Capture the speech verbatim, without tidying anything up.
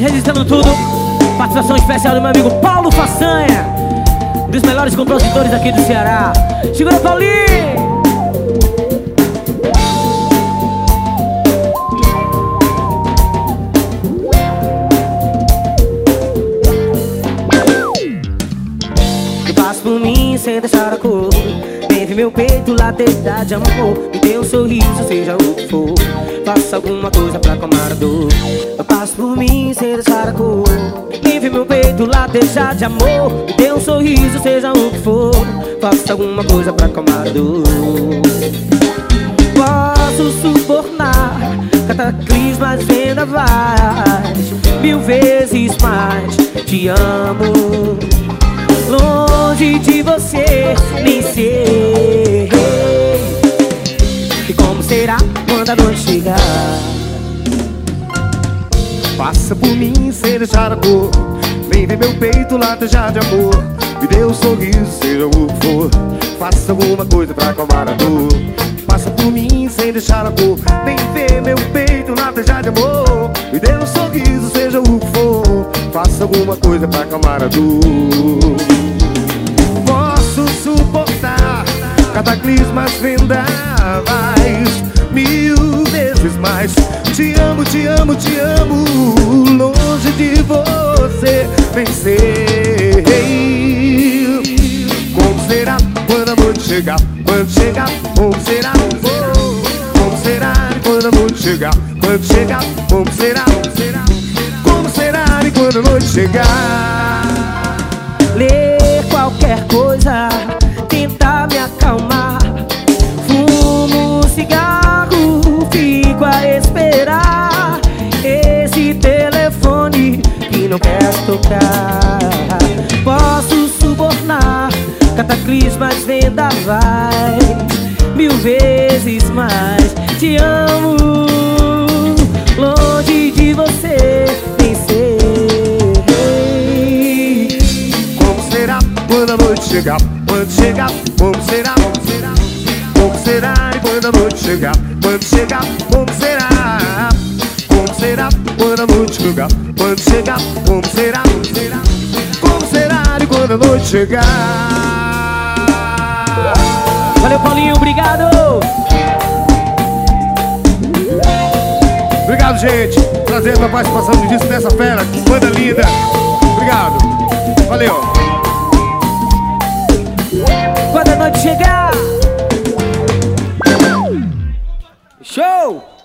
registrando tudo. Participação especial do meu amigo Paulo Façanha, um dos melhores compositores aqui do Ceará. Segura, Paulinho! Passa por mim sem deixar a cor. Vem meu peito latejar de amor. Me dê um sorriso, seja o que for. Faça alguma coisa pra acalmar a dor. Passa por mim sem deixar a cor. Vem meu peito latejar de amor. Me dê um sorriso, seja o que for. Faça alguma coisa pra acalmar a dor. Posso subornar cataclismas, vendavais, mil vezes mais. Te amo. Longe de você, nem sei. E como será quando a noite chegar? Passa por mim sem deixar a cor. Vem ver meu peito latejar de amor. Me dê um sorriso, seja o que for. Faça alguma coisa pra acalmar a dor. Passa por mim sem deixar a cor. Vem ver meu peito latejar de amor. Me dê um sorriso, seja o que for. Faça alguma coisa pra acalmar a dor. Posso suportar cataclismas, vendavais, mil vezes mais. Te amo, te amo, te amo. Longe de você, vencer. Como será quando a noite chegar? Quando chegar, como será? Como será quando a noite chegar? Quando chegar, como será? Como será quando a noite chegar? Ler qualquer coisa, tentar me acalmar. Fumo um cigarro, fico a esperar esse telefone que não quer tocar. Posso subornar cataclismas, vendavais, mil vezes mais. Te amo. Longe de você, nem sei. Quando a noite chegar, quando chegar, como será? Como será quando a noite chegar? Quando chegar, como será? Como será quando a noite chegar? Quando chegar, como será? Como será quando a noite chegar? Valeu, Paulinho, obrigado! Obrigado, gente, trazendo a participação do disco dessa fera, que banda linda. Obrigado, valeu. Quando a noite chegar, show!